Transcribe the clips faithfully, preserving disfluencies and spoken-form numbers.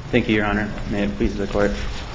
Thank you, Your Honor. May it please the Court.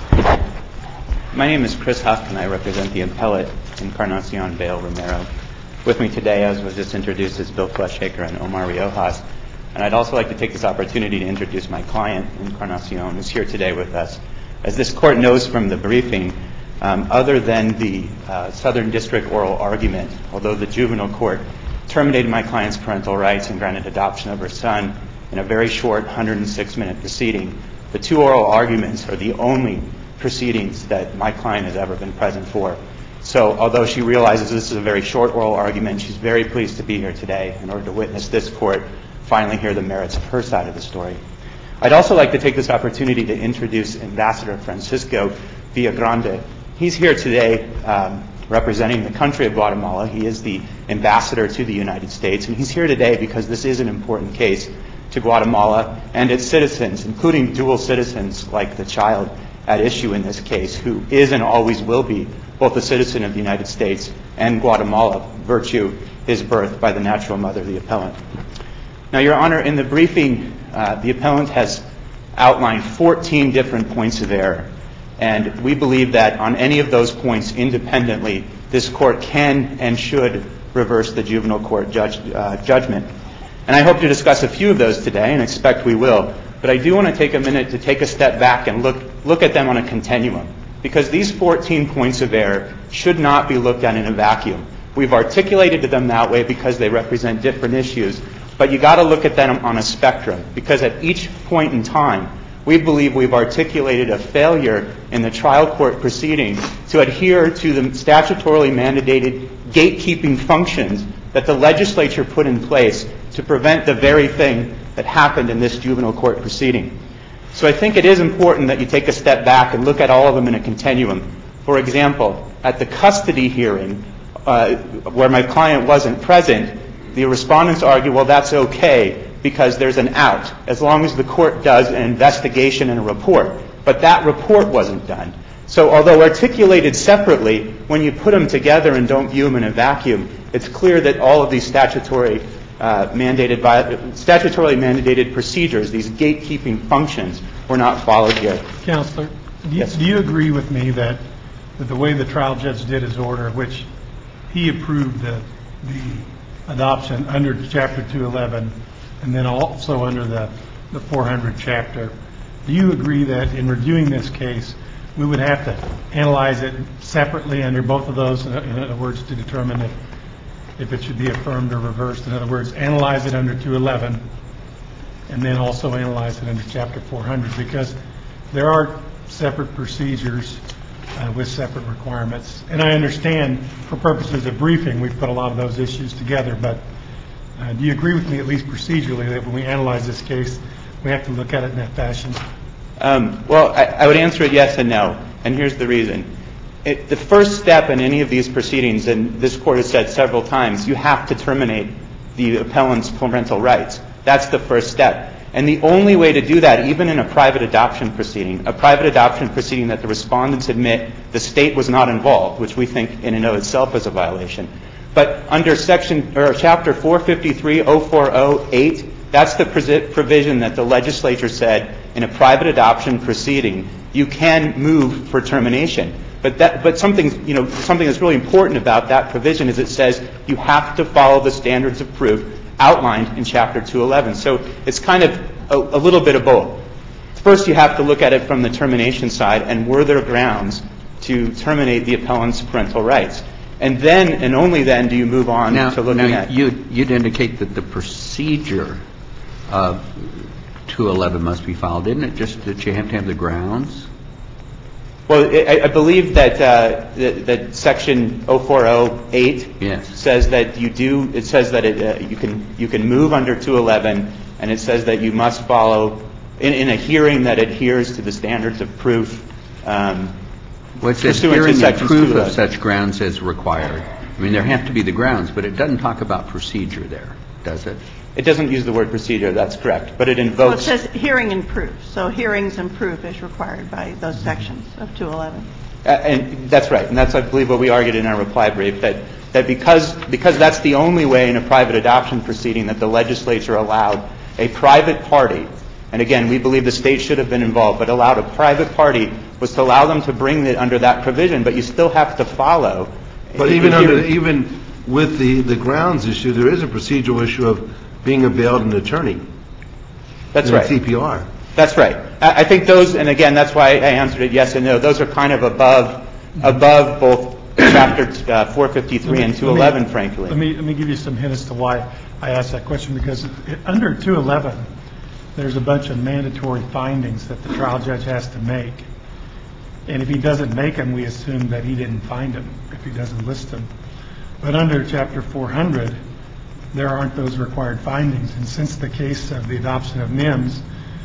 My name is Chris Huff, and I represent the appellate Encarnacion Bale-Romero. With me today, as was just introduced, is Bill Fleschhaker and Omar Riojas. And I'd also like to take this opportunity to introduce my client, Encarnacion, who's here today with us. As this Court knows from the briefing, um, other than the uh, Southern District oral argument, although the juvenile court terminated my client's parental rights and granted adoption of her son in a very short one hundred six minute proceeding, the two oral arguments are the only proceedings that my client has ever been present for. So although she realizes this is a very short oral argument, she's very pleased to be here today in order to witness this Court finally hear the merits of her side of the story. I'd also like to take this opportunity to introduce Ambassador Francisco Villagrande. He's here today um, representing the country of Guatemala. He is the ambassador to the United States, and he's here today because this is an important case to Guatemala and its citizens, including dual citizens like the child at issue in this case, who is and always will be both a citizen of the United States and Guatemala, virtue his birth by the natural mother of the appellant. Now, Your Honor, in the briefing, uh, the appellant has outlined fourteen different points of error, and we believe that on any of those points independently, this Court can and should reverse the juvenile court judge, uh, judgment. And I hope to discuss a few of those today, and expect we will. But I do want to take a minute to take a step back and look look at them on a continuum, because these fourteen points of error should not be looked at in a vacuum. We've articulated them that way because they represent different issues, but you got to look at them on a spectrum, because at each point in time, we believe we've articulated a failure in the trial court proceeding to adhere to the statutorily mandated gatekeeping functions that the legislature put in place to prevent the very thing that happened in this juvenile court proceeding. So I think it is important that you take a step back and look at all of them in a continuum. For example, at the custody hearing, uh, where my client wasn't present, the respondents argue, well, that's okay because there's an out, as long as the court does an investigation and a report. But that report wasn't done. So although articulated separately, when you put them together and don't view them in a vacuum, it's clear that all of these statutory uh, mandated statutorily mandated procedures, these gatekeeping functions, were not followed here. Counselor, do you, yes. do you agree with me that, that the way the trial judge did his order, which he approved the, the adoption under Chapter two eleven and then also under the, the four hundred chapter, do you agree that in reviewing this case, we would have to analyze it separately under both of those, in other words, to determine if, if it should be affirmed or reversed? In other words, analyze it under two eleven and then also analyze it under Chapter four hundred, because there are separate procedures uh, with separate requirements. And I understand for purposes of briefing, we've put a lot of those issues together, but uh, do you agree with me, at least procedurally, that when we analyze this case, we have to look at it in that fashion? Um, well, I, I would answer it yes and no, and here's the reason. It, the first step in any of these proceedings, and this Court has said several times, you have to terminate the appellant's parental rights. That's the first step. And the only way to do that, even in a private adoption proceeding, a private adoption proceeding that the respondents admit the state was not involved, which we think in and of itself is a violation. But under section or Chapter four fifty-three oh four oh eight, that's the provision that the legislature said in a private adoption proceeding you can move for termination. But that, but something, you know, something that's really important about that provision is it says you have to follow the standards of proof outlined in Chapter two eleven. So it's kind of a, a little bit of both. First, you have to look at it from the termination side, and were there grounds to terminate the appellant's parental rights? And then, and only then, do you move on now, to looking now at... You'd, you'd indicate that the procedure of two eleven must be followed. Isn't it just that you have to have the grounds? Well, I, I believe that, uh, that that Section oh four oh eight yes. says that you do. It says that it, uh, you can you can move under two eleven, and it says that you must follow in, in a hearing that adheres to the standards of proof. Um, well, it says hearing and proof of such grounds as required. I mean, there have to be the grounds, but it doesn't talk about procedure there, does it? It doesn't use the word procedure, that's correct, but it invokes... Well, it says hearing and proof, so hearings and proof is required by those sections of two eleven. Uh, and that's right, and that's, I believe, what we argued in our reply brief, that, that because, because that's the only way in a private adoption proceeding that the legislature allowed a private party And again, we believe the state should have been involved, but allowed a private party was to allow them to bring it under that provision, but you still have to follow. But even under, even with the, the grounds issue, there is a procedural issue of being a bailed-in attorney. That's in right. C P R. That's right. I, I think those, and again, that's why I answered it yes and no. Those are kind of above above both Chapter uh, four fifty-three me, and two eleven, me, frankly. Let me let me give you some hints to why I asked that question, because it, under two eleven, there's a bunch of mandatory findings that the trial judge has to make. And if he doesn't make them, we assume that he didn't find them, if he doesn't list them. But under Chapter four hundred, there aren't those required findings. And since the case of the adoption of N I M S,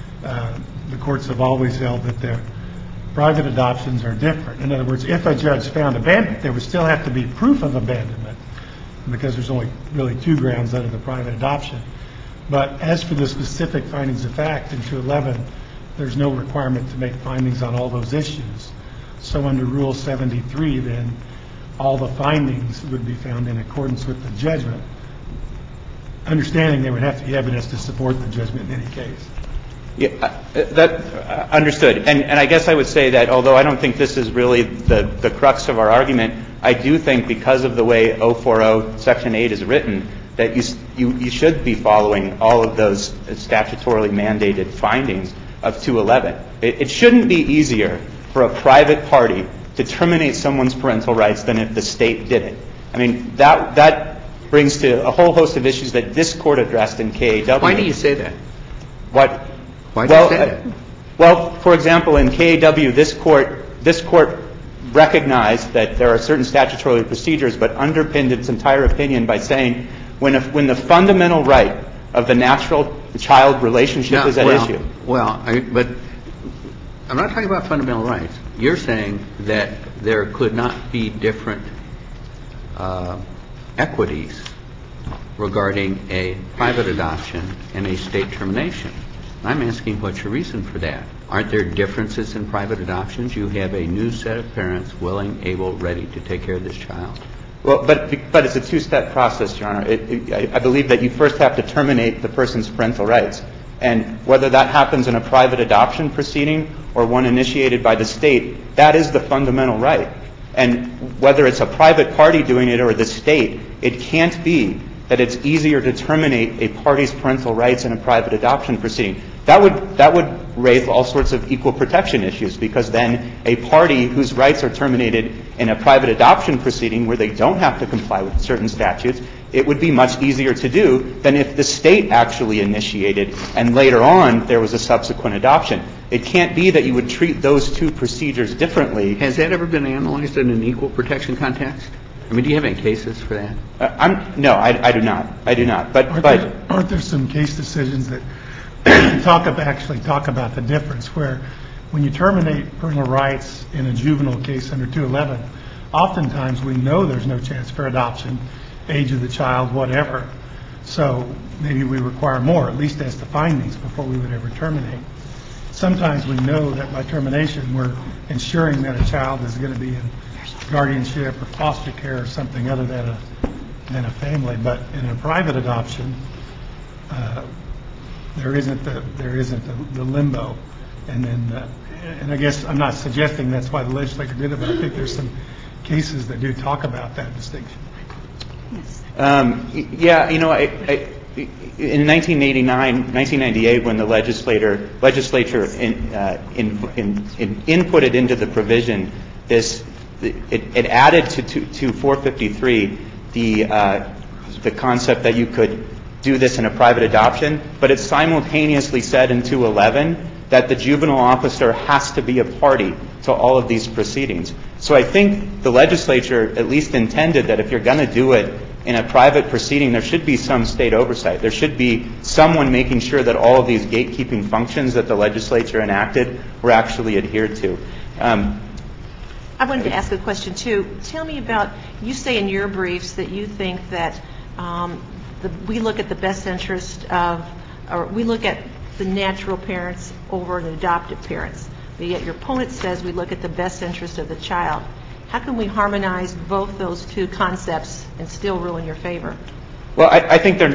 uh, the courts have always held that the private adoptions are different. In other words, if a judge found abandonment, there would still have to be proof of abandonment, because there's only really two grounds under the private adoption. But as for the specific findings of fact in two eleven, there's no requirement to make findings on all those issues. So under Rule seventy-three, then, all the findings would be found in accordance with the judgment, understanding there would have to be evidence to support the judgment in any case. Yeah, uh, that uh, understood. And, and I guess I would say that although I don't think this is really the, the crux of our argument, I do think because of the way oh forty Section eight is written, that you, you, you should be following all of those statutorily mandated findings of two eleven. It, it shouldn't be easier for a private party to terminate someone's parental rights than if the state did it. I mean, that that brings to a whole host of issues that this court addressed in K A W. Why do you say that? What? Why do well, you say that? Uh, well, for example, in K A W, this court this court recognized that there are certain statutory procedures, but underpinned its entire opinion by saying when a, when the fundamental right of the natural child relationship no, is at well, issue. Well, I, but I'm not talking about fundamental rights. You're saying that there could not be different uh, equities regarding a private adoption and a state termination. I'm asking what's your reason for that? Aren't there differences in private adoptions? You have a new set of parents willing, able, ready to take care of this child. Well, but but it's a two-step process, Your Honor. It, it, I, I believe that you first have to terminate the person's parental rights. And whether that happens in a private adoption proceeding or one initiated by the state, that is the fundamental right. And whether it's a private party doing it or the state, it can't be that it's easier to terminate a party's parental rights in a private adoption proceeding. That would that would raise all sorts of equal protection issues, because then a party whose rights are terminated in a private adoption proceeding where they don't have to comply with certain statutes, it would be much easier to do than if the state actually initiated and later on there was a subsequent adoption. It can't be that you would treat those two procedures differently. Has that ever been analyzed in an equal protection context? I mean, do you have any cases for that? Uh, I'm, no, I, I do not. I do not. But aren't, but there, aren't there some case decisions that talk about, actually talk about the difference, where when you terminate parental rights in a juvenile case under two eleven, oftentimes we know there's no chance for adoption, age of the child, whatever. So maybe we require more, at least as the findings, before we would ever terminate. Sometimes we know that by termination we're ensuring that a child is going to be in guardianship or foster care or something other than a than a family. But in a private adoption, uh, there isn't the there isn't the, the limbo. And then, uh, and I guess I'm not suggesting that's why the legislature did it, but I think there's some cases that do talk about that distinction. Yes. Um, yeah, you know, I, I, in nineteen eighty-nine, nineteen ninety-eight, when the legislator legislature in, uh, in, in, in inputted into the provision this, it, it added to, to, to four fifty-three the uh, the concept that you could do this in a private adoption, but it simultaneously said in two eleven that the juvenile officer has to be a party to all of these proceedings. So I think the legislature at least intended that if you're going to do it in a private proceeding, there should be some state oversight. There should be someone making sure that all of these gatekeeping functions that the legislature enacted were actually adhered to. Um, I wanted to ask a question, too. Tell me about, you say in your briefs that you think that um, the, we look at the best interest of, or we look at the natural parents over the adoptive parents. But yet your opponent says we look at the best interest of the child. How can we harmonize both those two concepts and still rule in your favor? Well, I, I think they're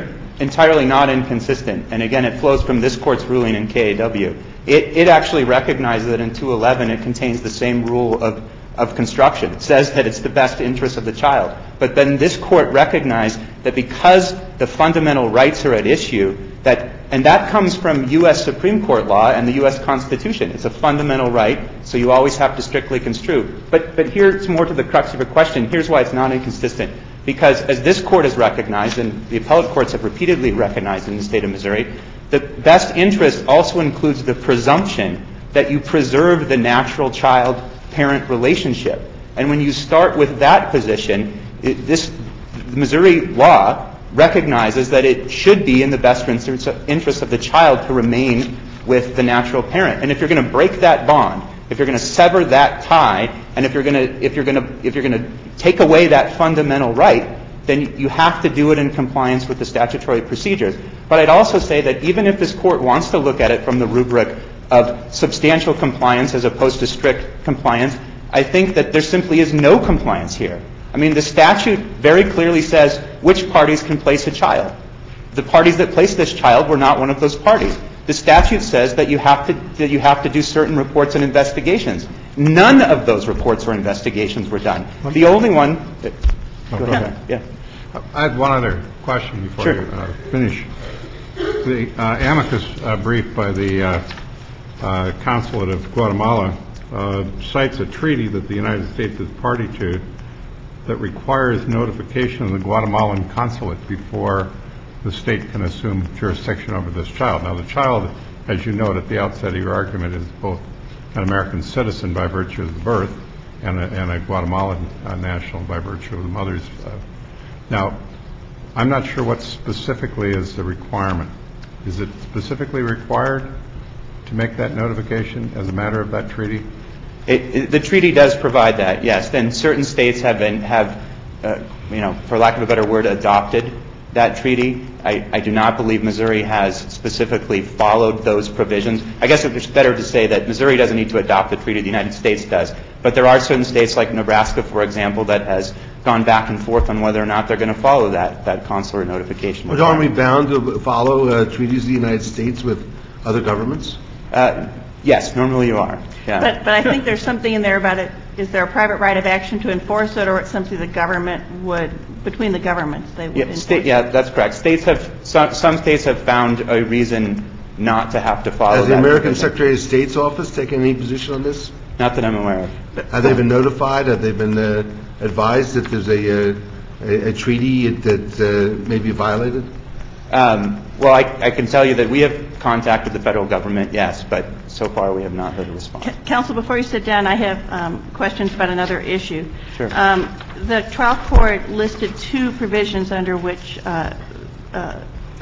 entirely not inconsistent. And again, it flows from this Court's ruling in K A W. It, it actually recognizes that in two eleven it contains the same rule of, of construction. It says that it's the best interest of the child. But then this Court recognized that because the fundamental rights are at issue, that and that comes from U S Supreme Court law and the U S Constitution. It's a fundamental right, so you always have to strictly construe. But but here's more to the crux of your question. Here's why it's not inconsistent. Because as this Court has recognized, and the appellate courts have repeatedly recognized in the state of Missouri, the best interest also includes the presumption that you preserve the natural child-parent relationship. And when you start with that position, it, this the Missouri law recognizes that it should be in the best interest of the child to remain with the natural parent. And if you're going to break that bond, if you're going to sever that tie, and if you're going to if you're going to if you're going to take away that fundamental right, then you have to do it in compliance with the statutory procedures. But I'd also say that even if this Court wants to look at it from the rubric of substantial compliance as opposed to strict compliance, I think that there simply is no compliance here. I mean, the statute very clearly says which parties can place a child. The parties that placed this child were not one of those parties. The statute says that you have to that you have to do certain reports and investigations. None of those reports or investigations were done. The only one that oh, go ahead. Yeah. I have one other question before sure. you uh, finish. The uh, amicus uh, brief by the uh, uh, Consulate of Guatemala uh, cites a treaty that the United States is party to that requires notification of the Guatemalan consulate before the state can assume jurisdiction over this child. Now, the child, as you note at the outset of your argument, is both an American citizen by virtue of the birth and a, and a Guatemalan uh, national by virtue of the mother's. Uh, now, I'm not sure what specifically is the requirement. Is it specifically required to make that notification as a matter of that treaty? It, it, the treaty does provide that, yes. Then certain states have been, have, uh, you know, for lack of a better word, adopted that treaty. I, I do not believe Missouri has specifically followed those provisions. I guess it's better to say that Missouri doesn't need to adopt the treaty, the United States does. But there are certain states like Nebraska, for example, that has gone back and forth on whether or not they're going to follow that, that consular notification. But aren't we bound to follow uh, treaties of the United States with other governments? Uh, yes, normally you are. Yeah. But, but I think there's something in there about it. Is there a private right of action to enforce it, or it's something the government would, between the governments, they would yeah, enforce state, it? Yeah, that's correct. States have, some, some states have found a reason not to have to follow Has the that American provision. Secretary of State's office taken any position on this? Not that I'm aware of. Have they been notified? Have they been uh, advised that there's a, uh, a, a treaty that uh, may be violated? Um, well, I, I can tell you that we have contacted the federal government, yes, but so far we have not heard a response. C- Counsel, before you sit down, I have um, questions about another issue. Sure. Um, the trial court listed two provisions under which uh, uh,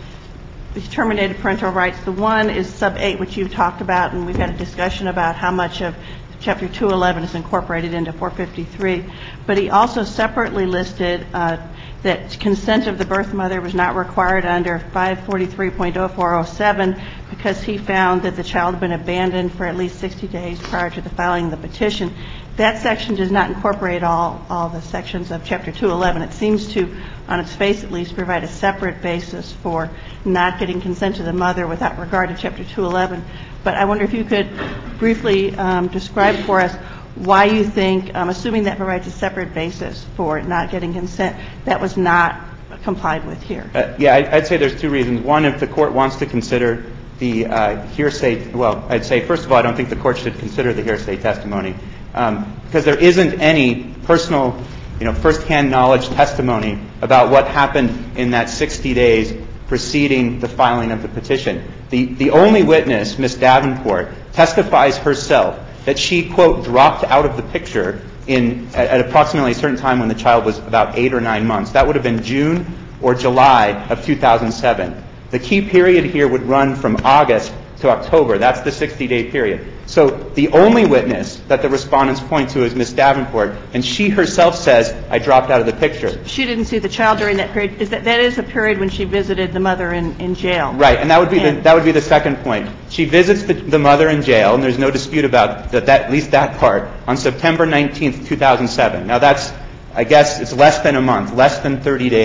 terminated parental rights. The one is sub eight, which you've talked about, and we've had a discussion about how much of Chapter two eleven is incorporated into four fifty-three. But he also separately listed uh, that consent of the birth mother was not required under five forty-three point oh four oh seven because he found that the child had been abandoned for at least sixty days prior to the filing of the petition. That section does not incorporate all, all the sections of Chapter two eleven. It seems to, on its face at least, provide a separate basis for not getting consent to the mother without regard to Chapter two eleven. But I wonder if you could briefly um, describe for us why you think, um, assuming that provides a separate basis for not getting consent, that was not complied with here. Uh, yeah, I, I'd say there's two reasons. One, if the court wants to consider the uh, hearsay, well, I'd say, first of all, I don't think the court should consider the hearsay testimony um, because there isn't any personal, you know, firsthand knowledge testimony about what happened in that sixty days preceding the filing of the petition. The, the only witness, Miz Davenport, testifies herself that she, quote, dropped out of the picture in at, at approximately a certain time when the child was about eight or nine months. That would have been June or July of two thousand seven. The key period here would run from August to October. That's the sixty-day period. So the only witness that the respondents point to is Miz Davenport, and she herself says, I dropped out of the picture. She didn't see the child during that period. Is that, that is a period when she visited the mother in, in jail. Right, and that would be and the, that would be the second point. She visits the, the mother in jail, and there's no dispute about that, that, at least that part, on September nineteenth, two thousand seven. Now that's, I guess, it's less than a month, less than thirty days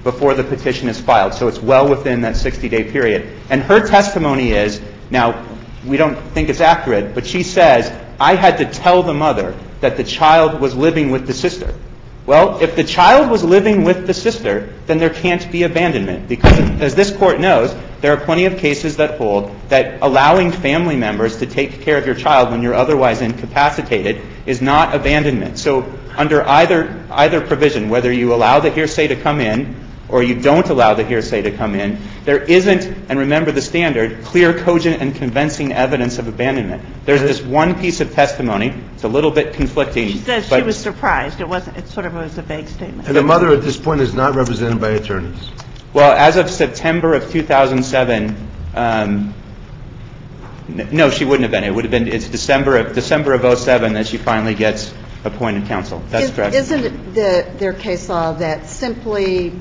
before the petition is filed. So it's well within that sixty-day period. And her testimony is, now, we don't think it's accurate, but she says, I had to tell the mother that the child was living with the sister. Well, if the child was living with the sister, then there can't be abandonment, because as this Court knows, there are plenty of cases that hold that allowing family members to take care of your child when you're otherwise incapacitated is not abandonment. So under either either provision, whether you allow the hearsay to come in or you don't allow the hearsay to come in, there isn't, and remember the standard, clear, cogent, and convincing evidence of abandonment. There's this one piece of testimony. It's a little bit conflicting. She says she was surprised. It wasn't. It sort of was a vague statement. And the mother at this point is not represented by attorneys. Well, as of September of two thousand seven, um, n- no, she wouldn't have been. It would have been. It's December of December of oh seven that she finally gets appointed counsel. That's Is, correct. Isn't it the, their case law that simply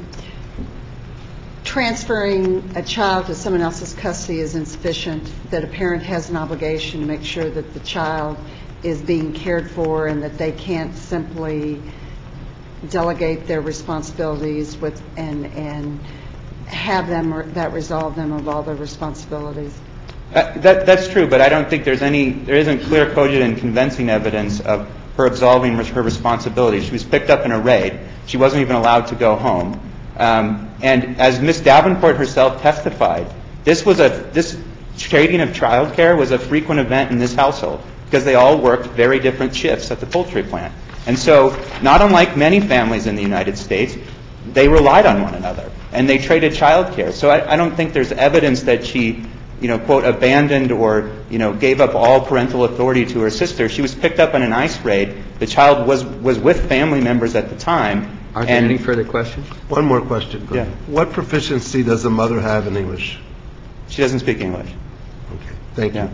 transferring a child to someone else's custody is insufficient, that a parent has an obligation to make sure that the child is being cared for and that they can't simply delegate their responsibilities with and and have them that resolve them of all their responsibilities? Uh, that, that's true, but I don't think there's any, there isn't clear, cogent, and convincing evidence of her absolving her responsibilities. She was picked up in a raid. She wasn't even allowed to go home. Um, and as Miz Davenport herself testified, this was a this trading of child care was a frequent event in this household because they all worked very different shifts at the poultry plant. And so, not unlike many families in the United States, they relied on one another and they traded child care. So I, I don't think there's evidence that she, you know, quote, abandoned or, you know, gave up all parental authority to her sister. She was picked up in an ICE raid. The child was was with family members at the time. Are there any further questions? One more question. Yeah. What proficiency does the mother have in English? She doesn't speak English. Okay. Thank Yeah. you.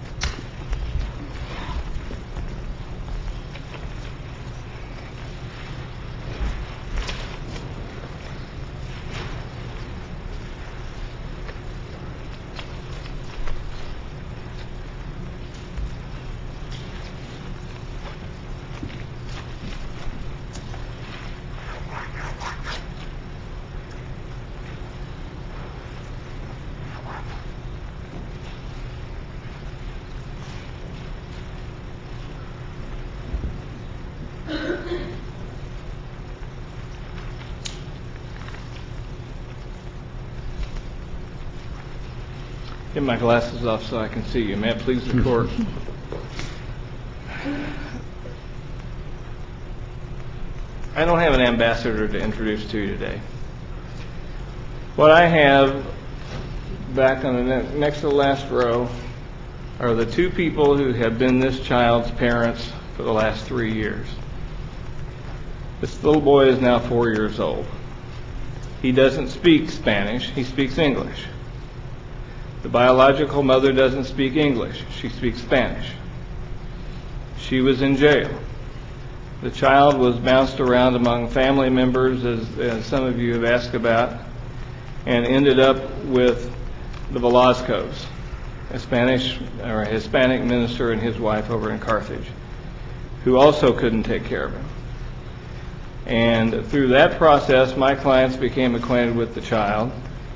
Get my glasses off so I can see you. May it please the Court. I don't have an ambassador to introduce to you today. What I have back on the ne- next to the last row are the two people who have been this child's parents for the last three years. This little boy is now four years old. He doesn't speak Spanish. He speaks English. The biological mother doesn't speak English. She speaks Spanish. She was in jail. The child was bounced around among family members, as, as some of you have asked about, and ended up with the Velascos, a Spanish or a Hispanic minister and his wife over in Carthage, who also couldn't take care of him. And through that process, my clients became acquainted with the child,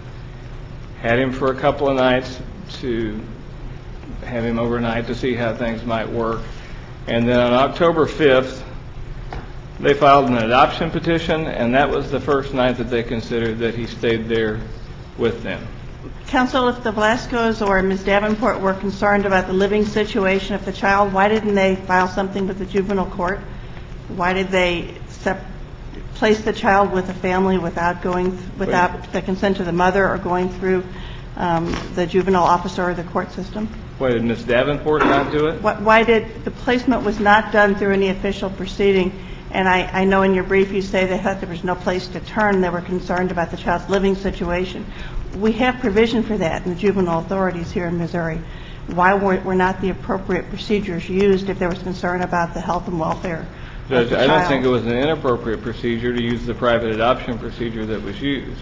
had him for a couple of nights to have him overnight to see how things might work. And then on October fifth, they filed an adoption petition, and that was the first night that they considered that he stayed there with them. Counsel, if the Velascos or Miz Davenport were concerned about the living situation of the child, why didn't they file something with the juvenile court? Why did they sep- place the child with a family without going, without the consent of the mother or going through um, the juvenile officer or the court system? Why did Miz Davenport not do it? Why did the placement was not done through any official proceeding? And I, I know in your brief you say they thought there was no place to turn. They were concerned about the child's living situation. We have provision for that in the juvenile authorities here in Missouri. Why were, were not the appropriate procedures used if there was concern about the health and welfare Judge, of the I child? don't think it was an inappropriate procedure to use the private adoption procedure that was used.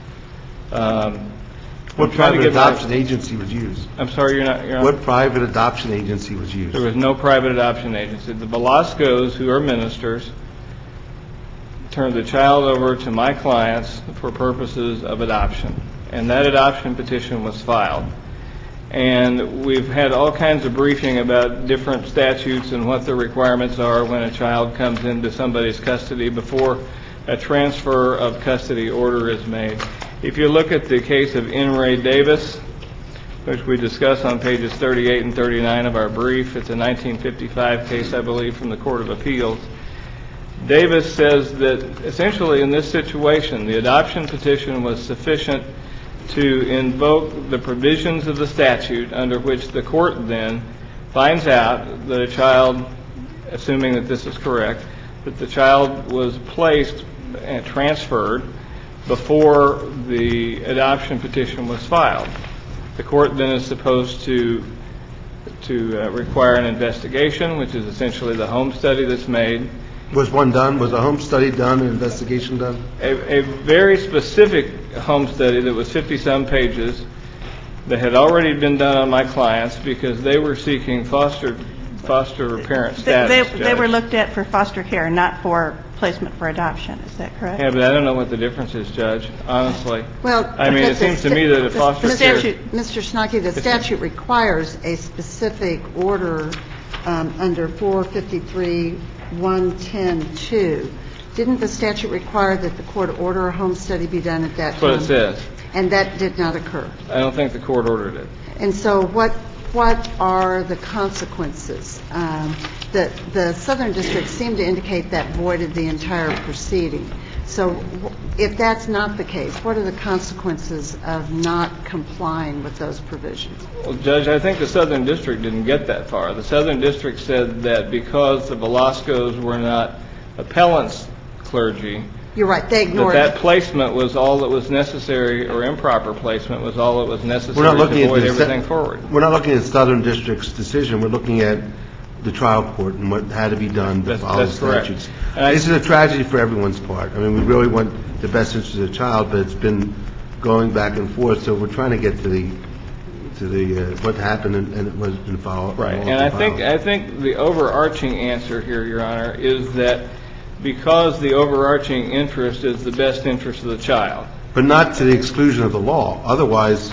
Um, What I'm trying to private get my- adoption agency was used? I'm sorry, you're not. You're What not. private adoption agency was used? There was no private adoption agency. The Velascos, who are ministers, turned the child over to my clients for purposes of adoption. And that adoption petition was filed. And we've had all kinds of briefing about different statutes and what the requirements are when a child comes into somebody's custody before a transfer of custody order is made. If you look at the case of In re Davis, which we discuss on pages thirty-eight and thirty-nine of our brief, it's a nineteen fifty-five case, I believe, from the Court of Appeals. Davis says that essentially in this situation, the adoption petition was sufficient to invoke the provisions of the statute under which the court then finds out that a child, assuming that this is correct, that the child was placed and transferred before the adoption petition was filed. The court then is supposed to to uh, require an investigation, which is essentially the home study that's made. Was one done? Was a home study done, an investigation done? A, a very specific home study that was fifty-some pages that had already been done on my clients because they were seeking foster foster parent status. They, they, they were looked at for foster care, not for placement for adoption. Is that correct? Yeah, but I don't know what the difference is, Judge, honestly. Well, I mean, it seems to me that a foster the care... statute, Mister Schnake, the statute requires a specific order um, under four fifty-three one ten two. Didn't the statute require that the court order a home study be done at that That's time? what it says. And that did not occur. I don't think the court ordered it. And so what what are the consequences? Um, the, the Southern District seemed to indicate that voided the entire proceeding. So if that's not the case, what are the consequences of not complying with those provisions? Well, Judge, I think the Southern District didn't get that far. The Southern District said that because the Velascos were not appellants clergy, you're right, they ignored that that placement was all that was necessary, or improper placement was all that was necessary We're not looking to avoid at everything se- forward. We're not looking at Southern District's decision. We're looking at the trial court and what had to be done to That's, follow that's the correct. statutes. And I- This is a tragedy for everyone's part. I mean, we really want the best interest of the child, but it's been going back and forth. So we're trying to get to the to the uh, what happened and, and it was been followed. Right, and I think I think the overarching answer here, Your Honor, is that because the overarching interest is the best interest of the child. But not to the exclusion of the law. Otherwise,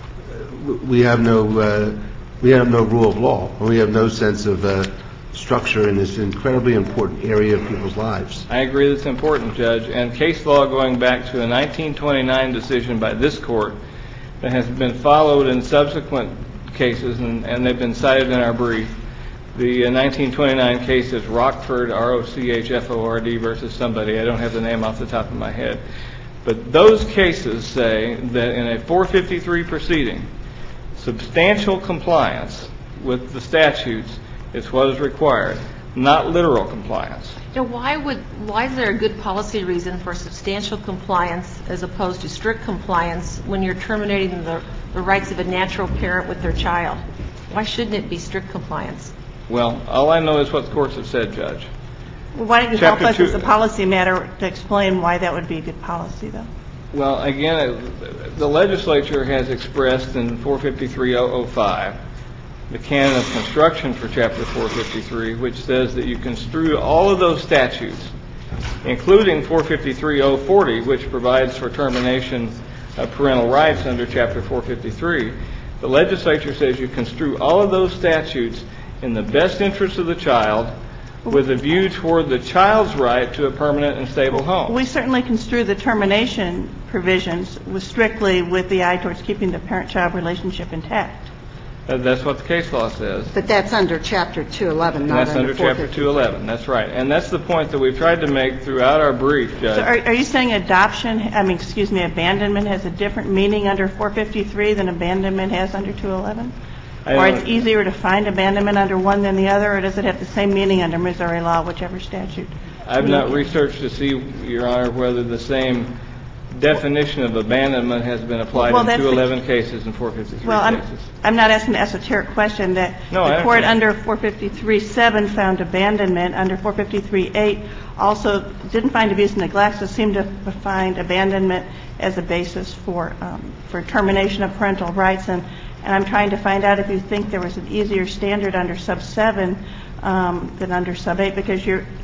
we have no uh, we have no rule of law. We have no sense of uh, structure in this incredibly important area of people's lives. I agree that's important, Judge. And case law going back to a nineteen twenty-nine decision by this court that has been followed in subsequent cases, and, and they've been cited in our brief. The uh, nineteen twenty-nine case is Rockford, R O C H F O R D versus somebody. I don't have the name off the top of my head. But those cases say that in a four fifty-three proceeding, substantial compliance with the statutes is what is required, not literal compliance. Now, why would why is there a good policy reason for substantial compliance as opposed to strict compliance when you're terminating the, the rights of a natural parent with their child? Why shouldn't it be strict compliance? Well, all I know is what the courts have said, Judge. Well, why don't you Chapter help us two- as a policy matter to explain why that would be a good policy, though? Well, again, uh, the legislature has expressed in four fifty-three oh oh five the canon of construction for Chapter four fifty-three, which says that you construe all of those statutes, including four fifty-three oh forty, which provides for termination of parental rights under Chapter four fifty-three. The legislature says you construe all of those statutes in the best interest of the child with a view toward the child's right to a permanent and stable home. We certainly construe the termination provisions with strictly with the eye towards keeping the parent-child relationship intact. Uh, That's what the case law says. But that's under Chapter two eleven, And not that's under under Chapter two eleven. That's right. And that's the point that we've tried to make throughout our brief, Judge. So are, are you saying adoption, I mean, excuse me, abandonment has a different meaning under four fifty-three than abandonment has under two eleven? I Or don't- it's easier to find abandonment under one than the other, or does it have the same meaning under Missouri law, whichever statute? I've not researched to see, Your Honor, whether the same definition of abandonment has been applied Well, in that's two the- eleven cases and four fifty-three Well, I'm, cases. I'm not asking an esoteric question that No, I the court understand. under four fifty-three seven found abandonment, under four fifty-three eight also didn't find abuse and neglect, so seemed to find abandonment as a basis for um, for termination of parental rights. And, and I'm trying to find out if you think there was an easier standard under sub seven um, than under sub eight, because you're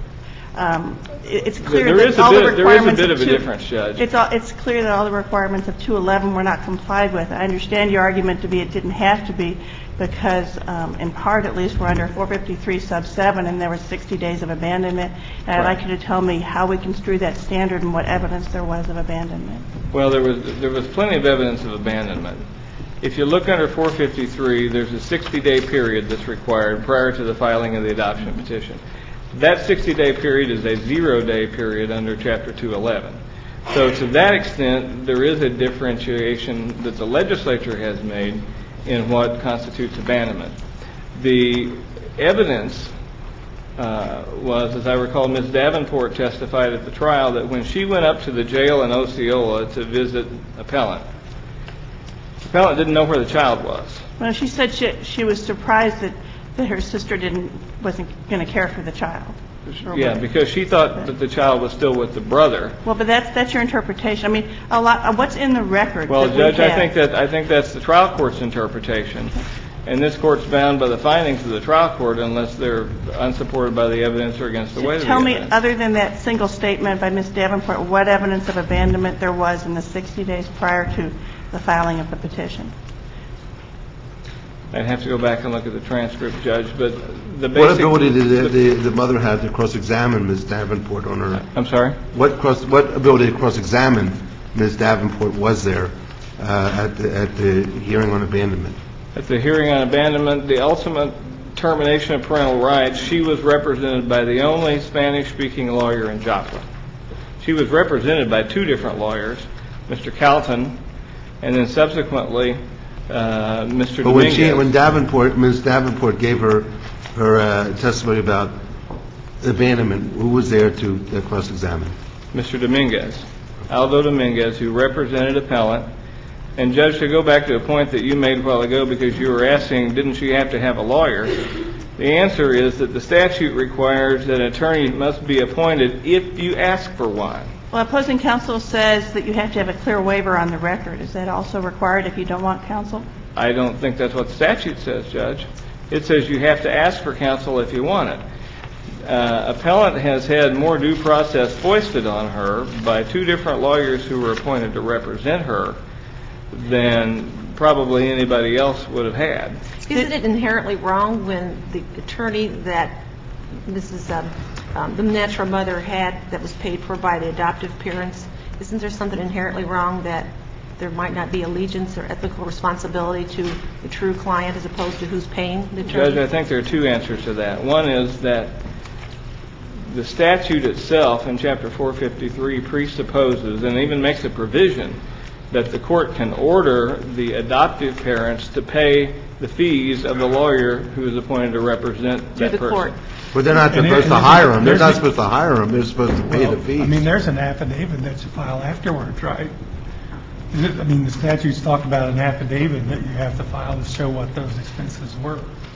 um, it- it's clear There that is a all the bit- there is a requirements bit of of a two- difference, Judge. It's all- it's clear that all the requirements of two eleven were not complied with. I understand your argument to be it didn't have to be because, um, in part at least, we're under four fifty-three sub seven and there was sixty days of abandonment. And I'd like you to tell me how we construe that standard and what evidence there was of abandonment. Well, there was there was plenty of evidence of abandonment. If you look under four fifty-three, there's a sixty-day period that's required prior to the filing of the adoption petition. That sixty-day period is a zero-day period under Chapter two eleven. So to that extent, there is a differentiation that the legislature has made in what constitutes abandonment. The evidence uh, was, as I recall, Miz Davenport testified at the trial that when she went up to the jail in Osceola to visit appellant, appellant didn't know where the child was. Well, she said she, she was surprised that, that her sister didn't wasn't going to care for the child. Yeah, because she thought that the child was still with the brother. Well, but that's that's your interpretation. I mean, a lot. What's in the record? Well, that Judge, we have? I think that I think that's the trial court's interpretation, and this court's bound by the findings of the trial court unless they're unsupported by the evidence or against the weight of the Tell me, evidence. other than that single statement by Miz Davenport, what evidence of abandonment there was in the sixty days prior to the filing of the petition? I'd have to go back and look at the transcript, Judge, but the basic... What ability did the, the, the mother have to cross-examine Miz Davenport on her... I'm sorry? What cross, what ability to cross-examine Miz Davenport was there uh, at, the, at the hearing on abandonment? At the hearing on abandonment, the ultimate termination of parental rights, she was represented by the only Spanish-speaking lawyer in Joplin. She was represented by two different lawyers, Mister Calton, and then subsequently uh, Mister But when Dominguez. she, when Davenport, Miz Davenport gave her her uh, testimony about abandonment, who was there to uh, cross-examine? Mister Dominguez, Aldo Dominguez, who represented appellant. And, Judge, to go back to a point that you made a while ago because you were asking, didn't she have to have a lawyer? The answer is that the statute requires that an attorney must be appointed if you ask for one. Well, opposing counsel says that you have to have a clear waiver on the record. Is that also required if you don't want counsel? I don't think that's what the statute says, Judge. It says you have to ask for counsel if you want it. Uh, appellant has had more due process foisted on her by two different lawyers who were appointed to represent her than probably anybody else would have had. Isn't it inherently wrong when the attorney that Missus Um, um, the natural mother had that was paid for by the adoptive parents, isn't there something inherently wrong that there might not be allegiance or ethical responsibility to the true client as opposed to who's paying the attorney? Judge, I think there are two answers to that. One is that the statute itself in Chapter four fifty-three presupposes and even makes a provision that the court can order the adoptive parents to pay the fees of the lawyer who is appointed to represent To that the person. court. But they're not And supposed it- to and hire there's- them. They're not there's- supposed to hire them. They're supposed to pay Well, the fees. I mean, there's an affidavit that you file afterwards, right? Is it- I mean, the statutes talk about an affidavit that you have to file to show what those expenses were.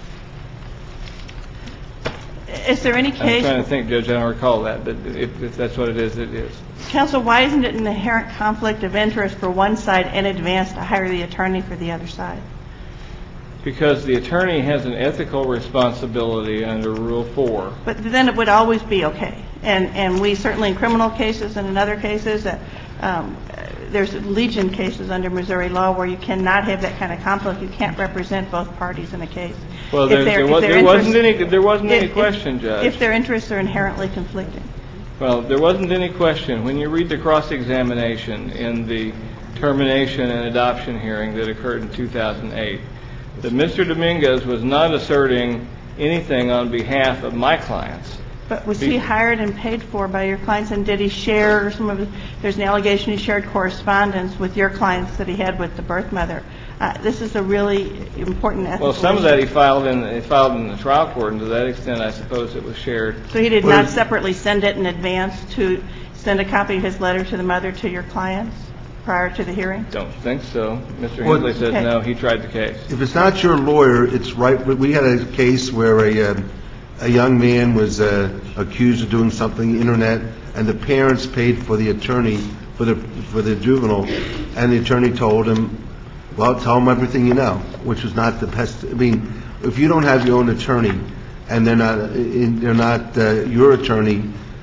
Is there any I'm case... trying to think, Judge. I don't recall that, but if, if that's what it is, it is. Counsel, why isn't it an inherent conflict of interest for one side in advance to hire the attorney for the other side? Because the attorney has an ethical responsibility under Rule four. But then it would always be okay. And and we certainly in criminal cases and in other cases, uh, um, there's legion cases under Missouri law where you cannot have that kind of conflict. You can't represent both parties in a case. Well, If there, their- there, if was, their there wasn't interests- any there wasn't any if- question, if- Judge. If their interests are inherently conflicting. Well, there wasn't any question. When you read the cross-examination in the termination and adoption hearing that occurred in two thousand eight, that Mister Dominguez was not asserting anything on behalf of my clients. But was Be- he hired and paid for by your clients, and did he share some of the, there's an allegation he shared correspondence with your clients that he had with the birth mother. Uh, this is a really important ethical Well, some of issue. that he filed in he filed in the trial court, and to that extent, I suppose it was shared. So he did Well, not separately send it in advance to send a copy of his letter to the mother to your clients prior to the hearing? Don't think so. Mister Well, Hensley says okay. no. He tried the case. If it's not your lawyer, it's right. We had a case where a um, a young man was uh, accused of doing something internet, and the parents paid for the attorney for the for the juvenile, and the attorney told him, "Well, tell him everything you know," which was not the best. I mean, if you don't have your own attorney, and they're not in, they're not uh, your attorney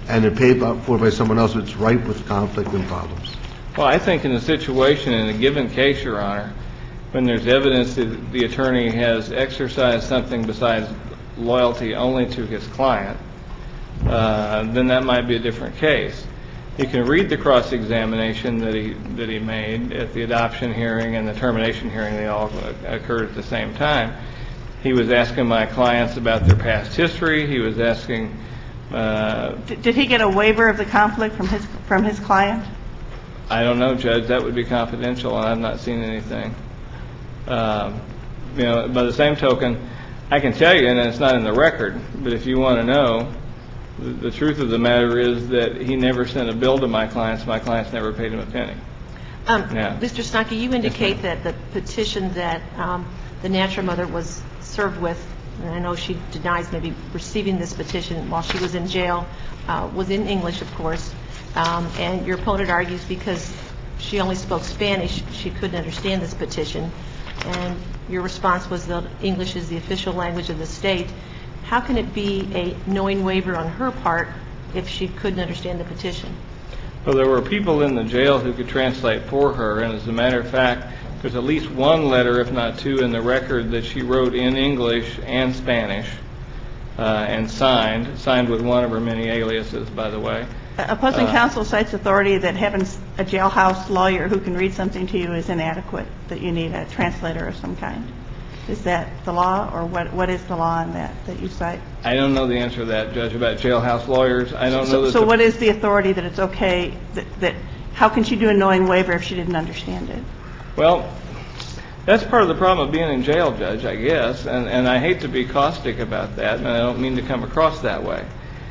and they're paid for by someone else, it's ripe with conflict and problems. Well, I think in a situation, in a given case, Your Honor, when there's evidence that the attorney has exercised something besides loyalty only to his client, uh, then that might be a different case. You can read the cross-examination that he that he made at the adoption hearing and the termination hearing. They all occurred at the same time. He was asking my clients about their past history. He was asking... Uh, did, did he get a waiver of the conflict from his from his client? I don't know, Judge. That would be confidential, and I've not seen anything. Um, you know, by the same token, I can tell you, and it's not in the record, but if you want to know, the, the truth of the matter is that he never sent a bill to my clients. My clients never paid him a penny. Um, yeah. Mister Snodky, you indicate that the petition that um, the natural mother was served with, and I know she denies maybe receiving this petition while she was in jail, uh, was in English, of course, um, and your opponent argues because she only spoke Spanish, she couldn't understand this petition, and your response was that English is the official language of the state. How can it be a knowing waiver on her part if she couldn't understand the petition? Well, there were people in the jail who could translate for her, and as a matter of fact, there's at least one letter, if not two, in the record that she wrote in English and Spanish uh, and signed, signed with one of her many aliases, by the way. Opposing uh, counsel cites authority that having a jailhouse lawyer who can read something to you is inadequate, that you need a translator of some kind. Is that the law, or what? What is the law on that that you cite? I don't know the answer to that, Judge, about jailhouse lawyers. I don't so, know that. So the, what is the authority that it's okay, that, that how can she do a knowing waiver if she didn't understand it? Well, that's part of the problem of being in jail, Judge, I guess, and, and I hate to be caustic about that, and I don't mean to come across that way.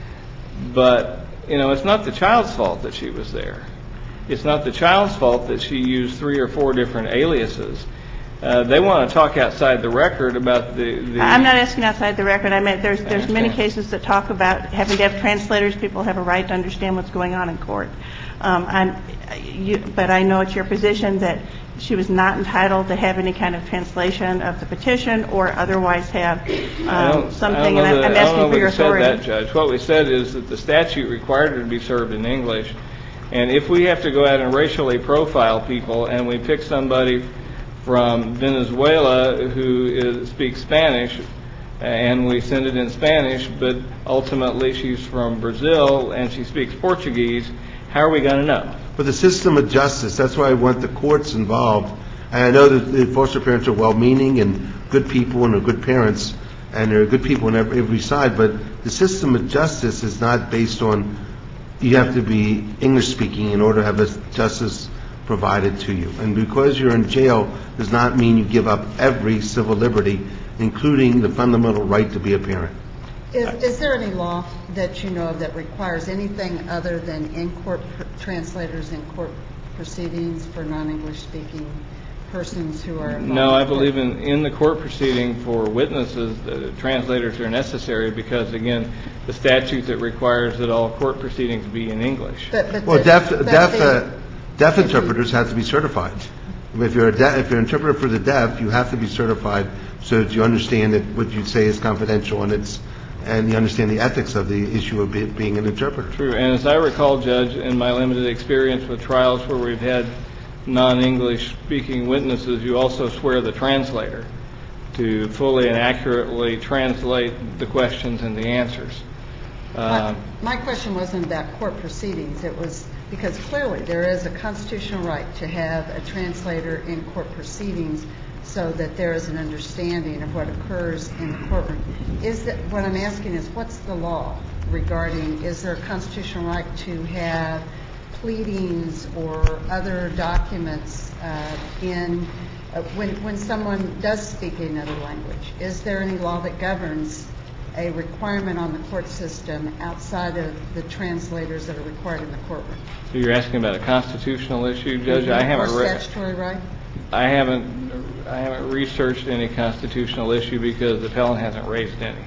But, you know, it's not the child's fault that she was there. It's not the child's fault that she used three or four different aliases. Uh, they want to talk outside the record about the... the I'm not asking outside the record. I mean, there's, there's many understand. cases that talk about having to have translators. People have a right to understand what's going on in court. Um, I'm, you, but I know it's your position that she was not entitled to have any kind of translation of the petition or otherwise have um, something. And I'm, I'm asking for your authority. I don't know that we said that, Judge. What we said is that the statute required her to be served in English. And if we have to go out and racially profile people and we pick somebody from Venezuela who is, speaks Spanish and we send it in Spanish, but ultimately she's from Brazil and she speaks Portuguese, how are we going to know? But the system of justice, that's why I want the courts involved. And I know that the foster parents are well-meaning and good people and are good parents, and they're good people on every, every side, but the system of justice is not based on you have to be English-speaking in order to have this justice provided to you. And because you're in jail does not mean you give up every civil liberty, including the fundamental right to be a parent. Is, is there any law that you know of that requires anything other than in-court pr- translators in court proceedings for non-English speaking persons who are involved? No, I believe in, in the court proceeding for witnesses, the translators are necessary because, again, the statute that requires that all court proceedings be in English. But, but Well, the, deaf, but deaf, the, uh, deaf interpreters have to be certified. If you're a de- if you're an interpreter for the deaf, you have to be certified so that you understand that what you say is confidential and it's and you understand the ethics of the issue of be, being an interpreter. True, and as I recall, Judge, in my limited experience with trials where we've had non-English speaking witnesses, you also swear the translator to fully and accurately translate the questions and the answers. Um, my, my question wasn't about court proceedings. It was because clearly there is a constitutional right to have a translator in court proceedings so that there is an understanding of what occurs in the courtroom. Is that what I'm asking is what's the law regarding, is there a constitutional right to have pleadings or other documents uh, in uh, when when someone does speak another language? Is there any law that governs a requirement on the court system outside of the translators that are required in the courtroom? So you're asking about a constitutional issue, Judge? Mm-hmm. I haven't or read. Statutory right? I haven't. I haven't researched any constitutional issue because the appellant hasn't raised any,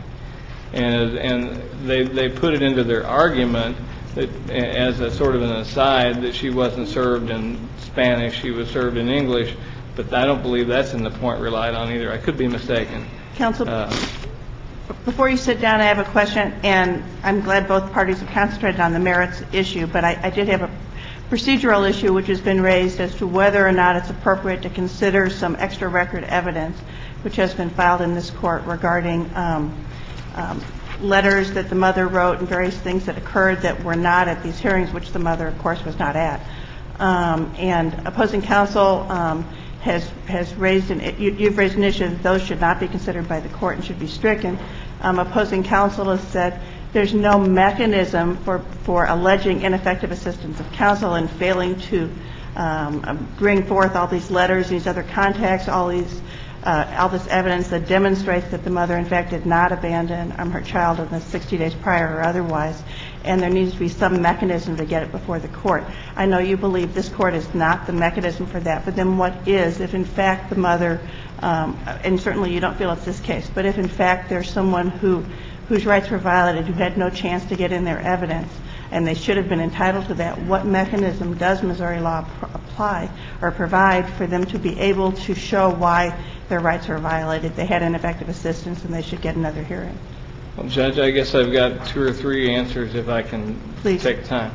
and and they they put it into their argument that as a sort of an aside that she wasn't served in Spanish, she was served in English, but I don't believe that's in the point relied on either. I could be mistaken. Counsel, Uh, Before you sit down, I have a question, and I'm glad both parties have concentrated on the merits issue, but I, I did have a procedural issue which has been raised as to whether or not it's appropriate to consider some extra record evidence which has been filed in this court regarding um, um, letters that the mother wrote and various things that occurred that were not at these hearings, which the mother, of course, was not at. Um, and opposing counsel um, has has raised an you, you've raised an issue that those should not be considered by the court and should be stricken. Um, opposing counsel has said there's no mechanism for for alleging ineffective assistance of counsel and failing to um, bring forth all these letters, these other contacts, all these uh, all this evidence that demonstrates that the mother, in fact, did not abandon um, her child in the sixty days prior or otherwise, and there needs to be some mechanism to get it before the court. I know you believe this court is not the mechanism for that, but then what is if, in fact, the mother, um, and certainly you don't feel it's this case, but if, in fact, there's someone who whose rights were violated, who had no chance to get in their evidence, and they should have been entitled to that, what mechanism does Missouri law pr- apply or provide for them to be able to show why their rights were violated, they had ineffective assistance, and they should get another hearing? Well, Judge, I guess I've got two or three answers if I can Please. take time.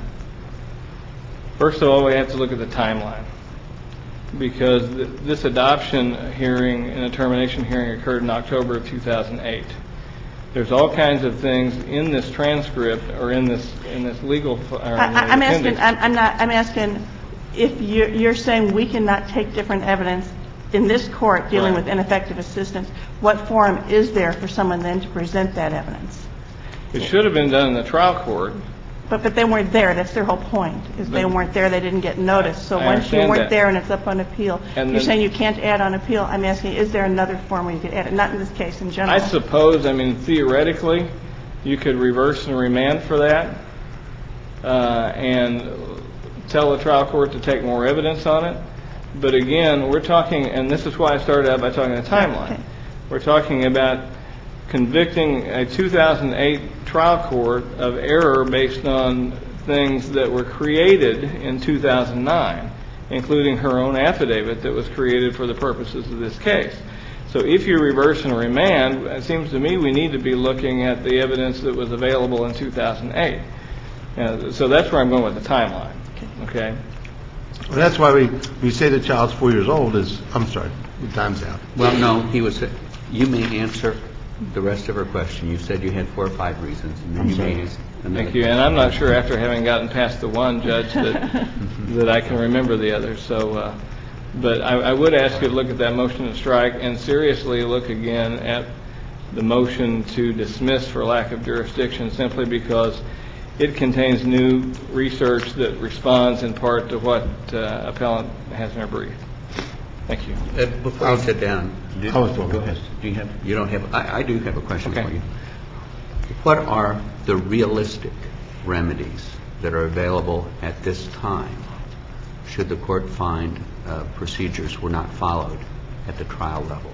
First of all, we have to look at the timeline, because th- this adoption hearing and a termination hearing occurred in October of two thousand eight. There's all kinds of things in this transcript or in this in this legal. Or in I, I'm appendix. asking. I'm, I'm not. I'm asking if you're, you're saying we cannot take different evidence in this court dealing Right. with ineffective assistance. What forum is there for someone then to present that evidence? It should have been done in the trial court. But but they weren't there. That's their whole point. Is they But- weren't there. They didn't get notice. So I once you understand weren't that. there and it's up on appeal, And you're then- saying you can't add on appeal. I'm asking, is there another forum where you could add it? Not in this case, in general. I suppose, I mean, theoretically, you could reverse and remand for that uh, and tell the trial court to take more evidence on it. But again, we're talking, and this is why I started out by talking the timeline. Okay. We're talking about convicting a two thousand eight trial court of error based on things that were created in two thousand nine, including her own affidavit that was created for the purposes of this case. So if you reverse and remand, it seems to me we need to be looking at the evidence that was available in two thousand eight. Uh, so that's where I'm going with the timeline. Okay? Well, that's why we, we say the child's four years old is, I'm sorry, the time's out. Well, no, he was, you may answer the rest of her question. You said you had four or five reasons, and then you may answer another. Thank you. And I'm not sure after having gotten past the one, Judge, that that I can remember the others. So, uh, but I, I would ask you to look at that motion to strike and seriously look again at the motion to dismiss for lack of jurisdiction, simply because it contains new research that responds in part to what uh, appellant has in her brief. Thank you. Uh, before you sit down, did, I was talking. go ahead. Do you have? You don't have. I, I do have a question Okay. for you. What are the realistic remedies that are available at this time, should the court find uh, procedures were not followed at the trial level?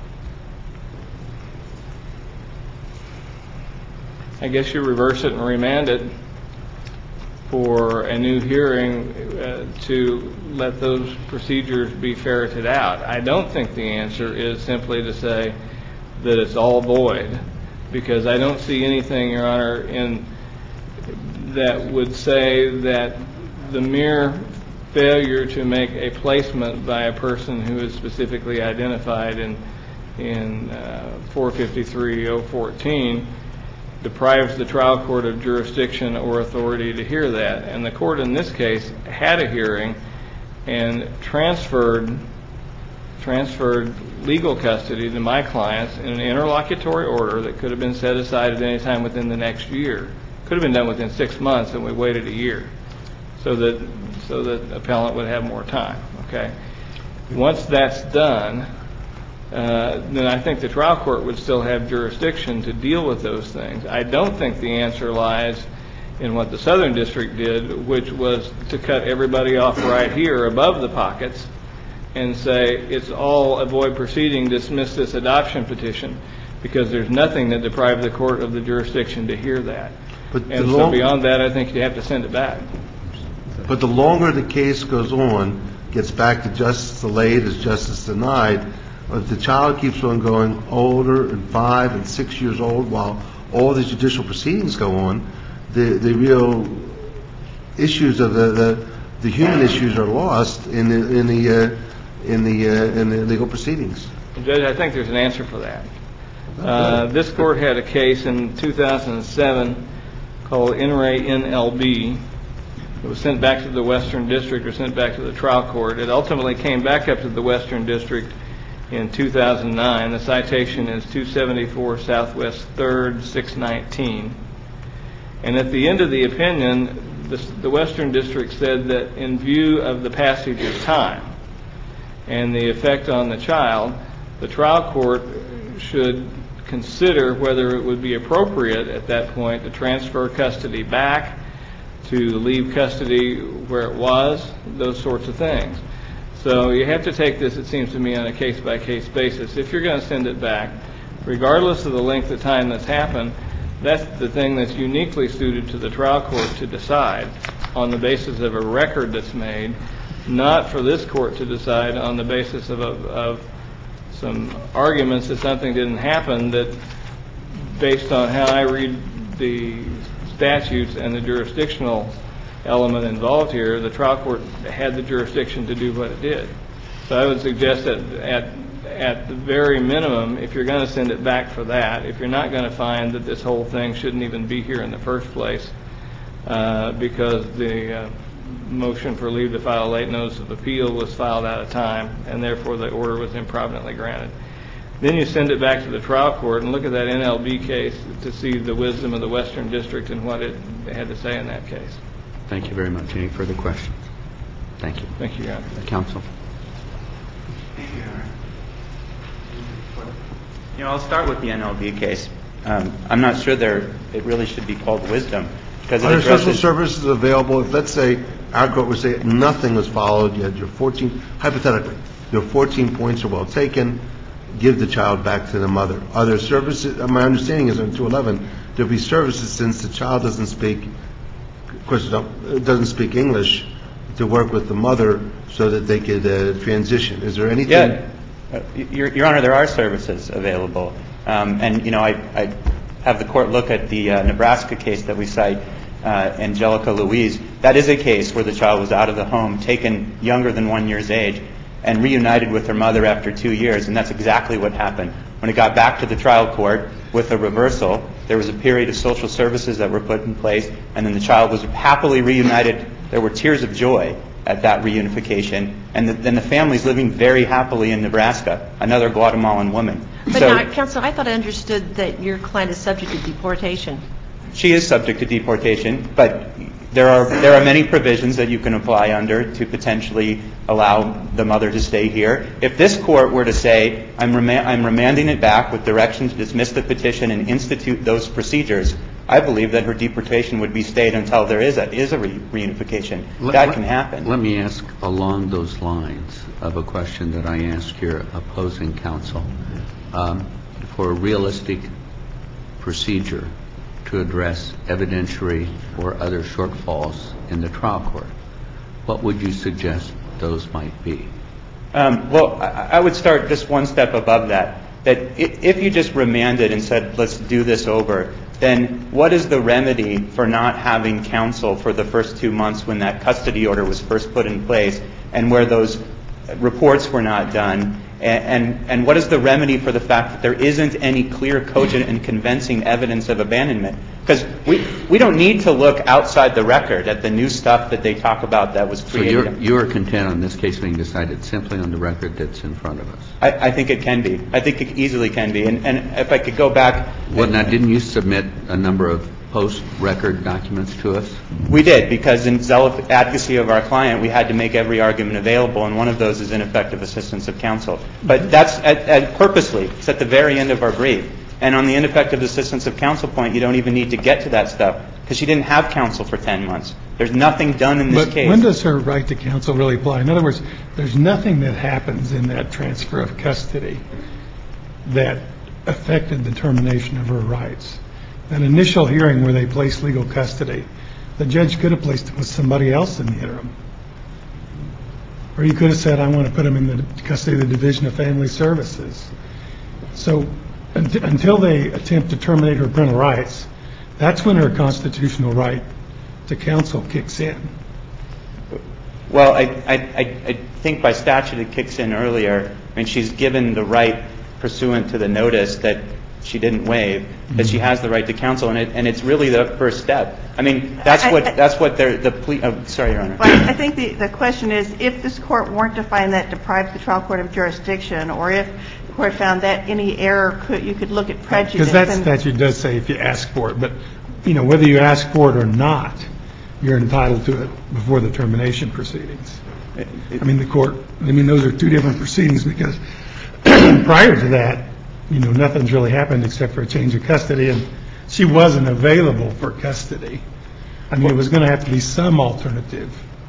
I guess you reverse it and remand it for a new hearing uh, to let those procedures be ferreted out. I don't think the answer is simply to say that it's all void, because I don't see anything, Your Honor, in that would say that the mere failure to make a placement by a person who is specifically identified in in uh, four fifty-three oh fourteen deprives the trial court of jurisdiction or authority to hear that. And the court in this case had a hearing and transferred transferred legal custody to my clients in an interlocutory order that could have been set aside at any time within the next year. Could have been done within six months, and we waited a year so that so that the appellant would have more time. Okay. Once that's done, Uh, then I think the trial court would still have jurisdiction to deal with those things. I don't think the answer lies in what the Southern District did, which was to cut everybody off right here above the pockets and say it's all a void proceeding, dismiss this adoption petition, because there's nothing that deprived the court of the jurisdiction to hear that. But and the so long- beyond that, I think you have to send it back. But the longer the case goes on, gets back to justice delayed is justice denied, If the child keeps on going older and five and six years old while all the judicial proceedings go on, the, the real issues of the, the, the human issues are lost in the, in the, uh, in the, uh, in the legal proceedings. Judge, I think there's an answer for that. Uh, this court had a case in two thousand seven called N R A N L B. It was sent back to the Western District or sent back to the trial court. It ultimately came back up to the Western District in two thousand nine. The citation is two seventy-four Southwest third, six nineteen. And at the end of the opinion, the, the Western District said that in view of the passage of time and the effect on the child, the trial court should consider whether it would be appropriate at that point to transfer custody back, to leave custody where it was, those sorts of things. So you have to take this, it seems to me, on a case-by-case basis. If you're going to send it back, regardless of the length of time that's happened, that's the thing that's uniquely suited to the trial court to decide on the basis of a record that's made, not for this court to decide on the basis of, a, of some arguments that something didn't happen that, based on how I read the statutes and the jurisdictional element involved here, the trial court had the jurisdiction to do what it did. So I would suggest that at at the very minimum, if you're going to send it back for that, if you're not going to find that this whole thing shouldn't even be here in the first place uh, because the uh, motion for leave to file a late notice of appeal was filed out of time and therefore the order was improvidently granted, then you send it back to the trial court and look at that N L B case to see the wisdom of the Western District and what it had to say in that case. Thank you very much. Any further questions? Thank you. Thank you, Your Honor. Counsel. Thank you, Your Honor. You know, I'll start with the N L B case. Um, I'm not sure there it really should be called wisdom because it Are there addresses social services available? If, let's say, our court would say nothing was followed, you had your fourteen, hypothetically, your fourteen points are well taken, give the child back to the mother. Are there services? My understanding is on two eleven, there'll be services since the child doesn't speak, of course, doesn't speak English, to work with the mother so that they could uh, transition. Is there anything? Yeah. Uh, Your, Your Honor, there are services available. Um, and, you know, I, I have the court look at the uh, Nebraska case that we cite, uh, Angelica Louise. That is a case where the child was out of the home, taken younger than one year's age, and reunited with her mother after two years. And that's exactly what happened. When it got back to the trial court with a reversal, there was a period of social services that were put in place, and then the child was happily reunited. There were tears of joy at that reunification, and the, then the family's living very happily in Nebraska, another Guatemalan woman. But so, now, counsel, I thought I understood that your client is subject to deportation. She is subject to deportation, but there are there are many provisions that you can apply under to potentially allow the mother to stay here. If this court were to say, I'm, rem- I'm remanding it back with direction to dismiss the petition and institute those procedures, I believe that her deportation would be stayed until there is a is a re- reunification. Let, that let, can happen. Let me ask along those lines of a question that I asked your opposing counsel. Um, for a realistic procedure to address evidentiary or other shortfalls in the trial court, what would you suggest those might be? Um, well, I, I would start just one step above that. That if you just remanded and said, let's do this over, then what is the remedy for not having counsel for the first two months when that custody order was first put in place and where those reports were not done? And, and, and what is the remedy for the fact that there isn't any clear, cogent, and convincing evidence of abandonment? Because we, we don't need to look outside the record at the new stuff that they talk about that was created. So you're, you're content on this case being decided simply on the record that's in front of us? I, I think it can be. I think it easily can be. And, and if I could go back. Well, now, didn't you submit a number of post-record documents to us? We did, because in zealous advocacy of our client, we had to make every argument available, and one of those is ineffective assistance of counsel. But that's at, at purposely. It's at the very end of our brief. And on the ineffective assistance of counsel point, you don't even need to get to that stuff, because she didn't have counsel for ten months. There's nothing done in this but case. When does her right to counsel really apply? In other words, there's nothing that happens in that transfer of custody that affected the termination of her rights. That initial hearing where they placed legal custody, the judge could have placed it with somebody else in the interim. Or you could have said, I want to put them in the custody of the Division of Family Services. So unt- until they attempt to terminate her parental rights, that's when her constitutional right to counsel kicks in. Well, I, I, I think by statute it kicks in earlier. I mean, she's given the right pursuant to the notice that she didn't waive, that she has the right to counsel, and it and it's really the first step. I mean, that's what that's what they're the plea. Oh, sorry, Your Honor. Well, I think the the question is, if this court weren't to find that deprived the trial court of jurisdiction, or if the court found that any error could you could look at prejudice. Because that statute does say if you ask for it, but you know whether you ask for it or not, you're entitled to it before the termination proceedings. I mean, the court. I mean, those are two different proceedings because prior to that, you know, nothing's really happened except for a change of custody, and she wasn't available for custody. I mean, it was going to have to be some alternative.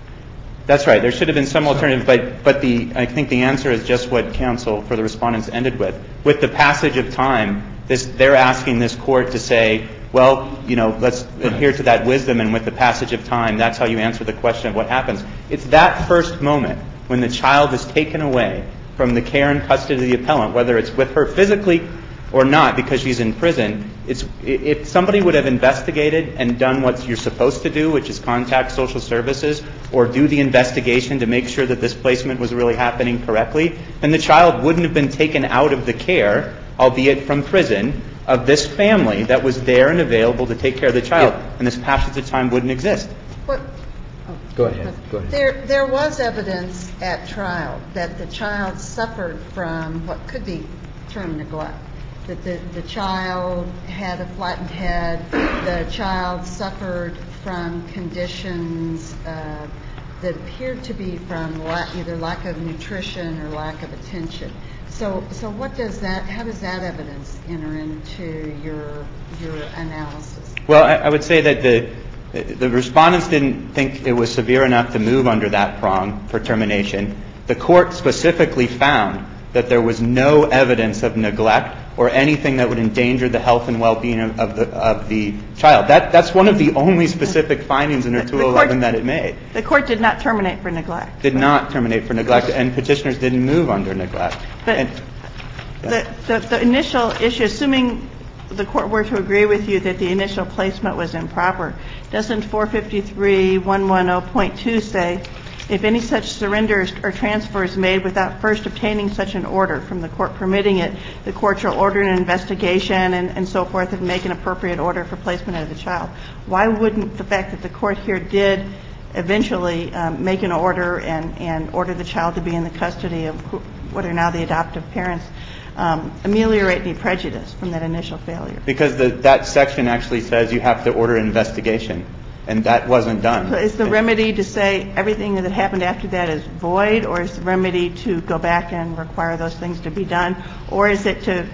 That's right. There should have been some alternative, but but the I think the answer is just what counsel for the respondents ended with. With the passage of time, this they're asking this court to say, well, you know, let's adhere to that wisdom, and with the passage of time, that's how you answer the question of what happens. It's that first moment when the child is taken away from the care and custody of the appellant, whether it's with her physically or not because she's in prison. It's if somebody would have investigated and done what you're supposed to do, which is contact social services or do the investigation to make sure that this placement was really happening correctly, then the child wouldn't have been taken out of the care, albeit from prison, of this family that was there and available to take care of the child, yeah. And this passage of time wouldn't exist. What? Oh, go ahead. Go ahead. There, there was evidence at trial that the child suffered from what could be termed neglect. That the, the child had a flattened head. The child suffered from conditions uh, that appeared to be from la- either lack of nutrition or lack of attention. So, so what does that? How does that evidence enter into your your analysis? Well, I, I would say that the the respondents didn't think it was severe enough to move under that prong for termination. The court specifically found that there was no evidence of neglect or anything that would endanger the health and well-being of, of the of the child. That that's one of the only specific findings in her two eleven that it made. The court did not terminate for neglect. Did not terminate for neglect, and petitioners didn't move under neglect. But and, the, the the initial issue, assuming the court were to agree with you that the initial placement was improper, doesn't four fifty-three one ten point two say, if any such surrenders or transfers made without first obtaining such an order from the court permitting it, the court shall order an investigation and, and so forth and make an appropriate order for placement of the child. Why wouldn't the fact that the court here did eventually um, make an order and, and order the child to be in the custody of who, what are now the adoptive parents um, ameliorate any prejudice from that initial failure? Because the, that section actually says you have to order an investigation. And that wasn't done. So is the remedy to say everything that happened after that is void, or is the remedy to go back and require those things to be done, or is it to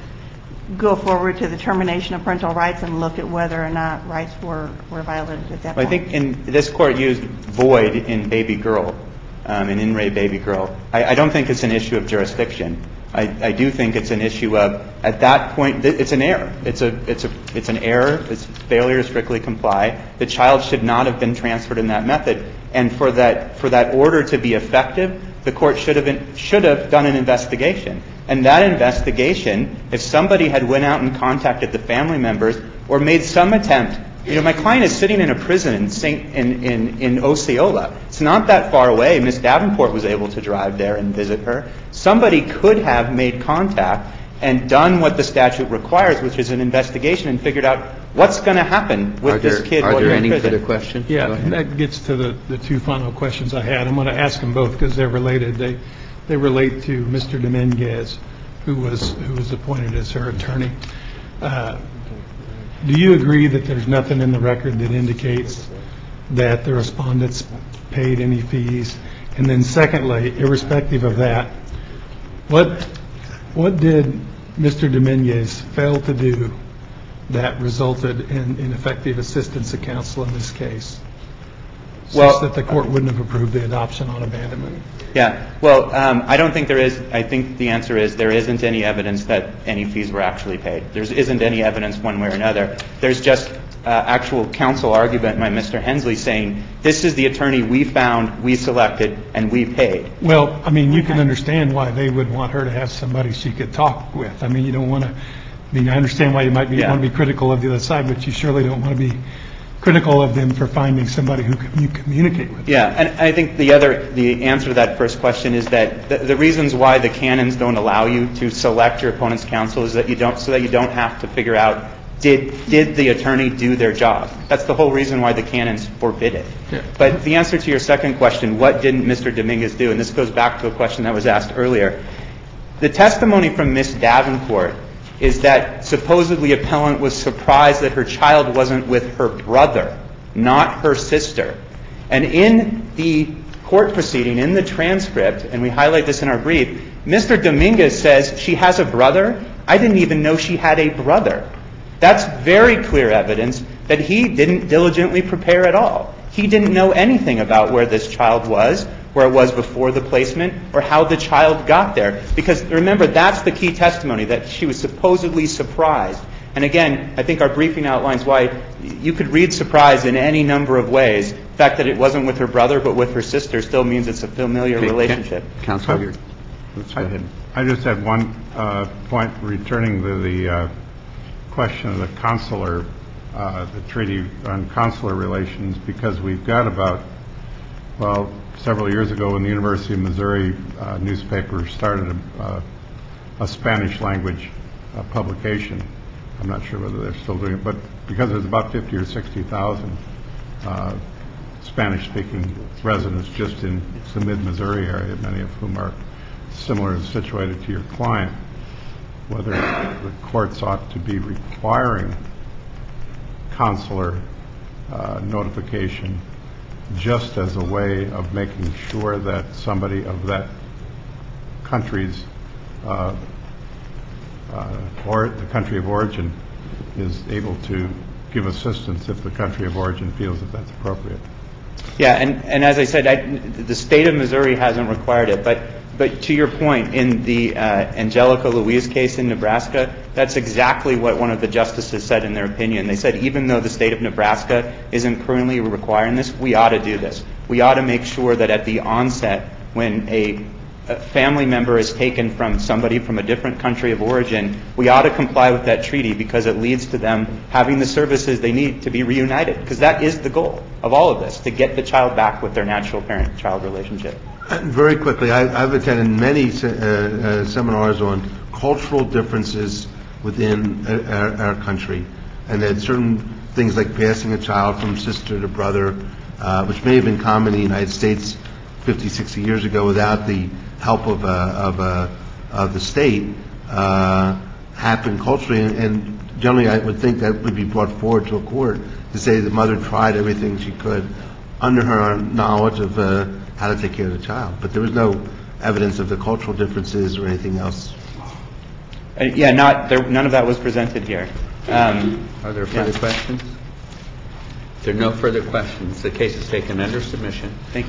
go forward to the termination of parental rights and look at whether or not rights were, were violated at that point? I think in this court used void in baby girl, um, in in re baby girl. I, I don't think it's an issue of jurisdiction. I, I do think it's an issue of, at that point, it's an error. It's a, it's a, it's an error. It's failure to strictly comply. The child should not have been transferred in that method. And for that, for that order to be effective, the court should have been, should have done an investigation. And that investigation, if somebody had went out and contacted the family members or made some attempt, you know, my client is sitting in a prison in Saint in, in, in Osceola. It's not that far away. Miss Davenport was able to drive there and visit her. Somebody could have made contact and done what the statute requires, which is an investigation, and figured out what's going to happen with are there, this kid are while there you're in any prison. further questions? Yeah, and that gets to the, the two final questions I had. I'm going to ask them both because they're related. They they relate to Mister Dominguez, who was who was appointed as her attorney. Uh, do you agree that there's nothing in the record that indicates that the respondents paid any fees? And then secondly, irrespective of that, what what did Mister Dominguez fail to do that resulted in ineffective assistance of counsel in this case, such well, that the court wouldn't have approved the adoption on abandonment? Yeah. Well, um, I don't think there is. I think the answer is there isn't any evidence that any fees were actually paid. There isn't any evidence one way or another. There's just uh, actual counsel argument by Mister Hensley saying, this is the attorney we found, we selected, and we paid. Well, I mean, you can understand why they would want her to have somebody she could talk with. I mean, you don't want to, I mean, I understand why you might be, Yeah. want to be critical of the other side, but you surely don't want to be critical of them for finding somebody who can, you communicate with. Yeah, and I think the other, the answer to that first question is that the, the reasons why the canons don't allow you to select your opponent's counsel is that you don't, so that you don't have to figure out, did did the attorney do their job? That's the whole reason why the canons forbid it. Yeah. But the answer to your second question, what didn't Mister Dominguez do? And this goes back to a question that was asked earlier. The testimony from Miss Davenport is that supposedly appellant was surprised that her child wasn't with her brother, not her sister. And in the court proceeding, in the transcript, and we highlight this in our brief, Mister Dominguez says she has a brother. I didn't even know she had a brother. That's very clear evidence that he didn't diligently prepare at all. He didn't know anything about where this child was, where it was before the placement, or how the child got there. Because remember, that's the key testimony, that she was supposedly surprised. And again, I think our briefing outlines why you could read surprise in any number of ways. The fact that it wasn't with her brother but with her sister still means it's a familiar Okay, relationship. Counsel, you're, let's go I, ahead. I just had one uh, point returning to the uh, question of the consular, uh, the treaty on consular relations, because we've got about, well, several years ago when the University of Missouri uh, newspaper started a, uh, a Spanish language uh, publication. I'm not sure whether they're still doing it, but because there's about fifty or sixty thousand uh, Spanish-speaking residents just in the mid-Missouri area, many of whom are similarly situated to your client, whether the courts ought to be requiring consular uh, notification just as a way of making sure that somebody of that country's uh, uh, or the country of origin is able to give assistance if the country of origin feels that that's appropriate. Yeah, and, and as I said, I, the state of Missouri hasn't required it, but but to your point, in the uh, Angelica Louise case in Nebraska, that's exactly what one of the justices said in their opinion. They said even though the state of Nebraska isn't currently requiring this, we ought to do this. We ought to make sure that at the onset, when a, a family member is taken from somebody from a different country of origin, we ought to comply with that treaty because it leads to them having the services they need to be reunited. Because that is the goal of all of this, to get the child back with their natural parent-child relationship. Very quickly, I, I've attended many uh, uh, seminars on cultural differences within our, our country, and that certain things like passing a child from sister to brother, uh, which may have been common in the United States fifty, sixty years ago without the help of, uh, of, uh, of the state, uh, happen culturally. And, and generally, I would think that would be brought forward to a court to say the mother tried everything she could under her knowledge of uh, how to take care of the child. But there was no evidence of the cultural differences or anything else. Uh, yeah, not there, none of that was presented here. Um, Are there further yeah. questions? If there are no further questions, the case is taken under submission. Thank you.